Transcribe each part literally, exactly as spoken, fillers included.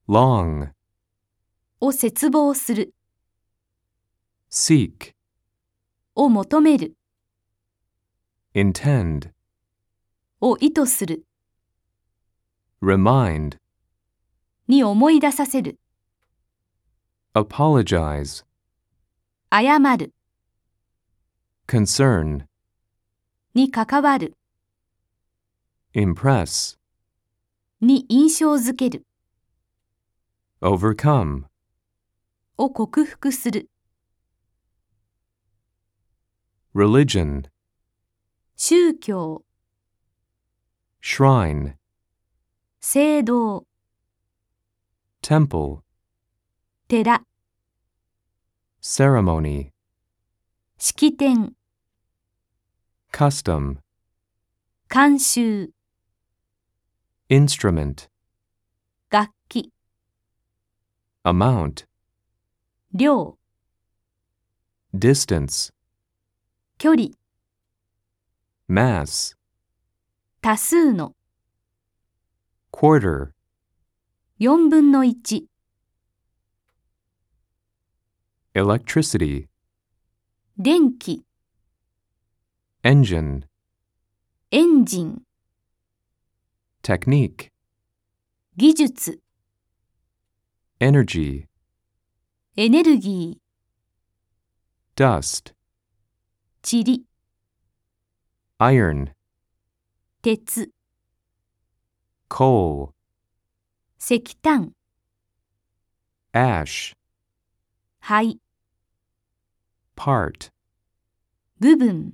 long, を切望する、 seek, を求める、 intend, を意図する、 remind, に思い出させる、 apologize, 謝る、 concern, に関わる、 impress, に印象づける、 overcome, を克服する、 religion, 宗教、 shrine, 聖堂、 temple, 寺、 ceremony, 式典、 custom, 慣習、 instrument, 楽器、 amount, 量、 distance, 距離、 mass, 多数の、 quarter, 四分の一、 electricity, 電気、 engine, エンジン、 technique, 技術、 energy, エネルギー、 dust, 塵、 iron, 鉄、 coal, 石炭、 ash, 灰、 part, 部分、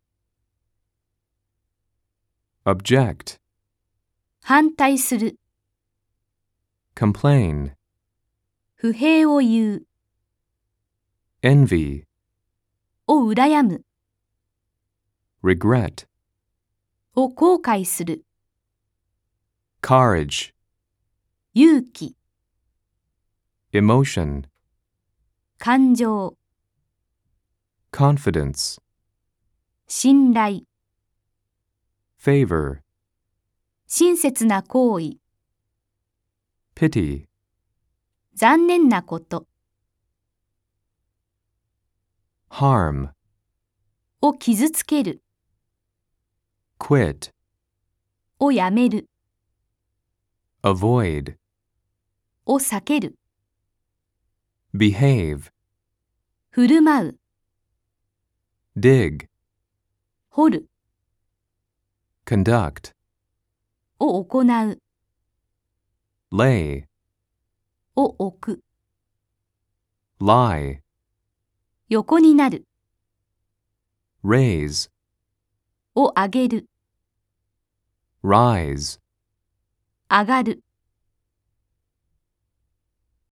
object, 反対する、 complain, 不平を言う、 envy, を羨む、 regret, を後悔する、 courage, 勇気、 emotion, 感情、 confidence, 信頼、 favor, 親切な行為、 pity, 残念なこと、 harm, を傷つける、 quit, をやめる、 avoid, を避ける、 behave, 振る舞う、 dig, 掘る、 conduct, を行う、 lay, を置く、 lie, 横になる、 raise, を上げる、 rise, 上がる。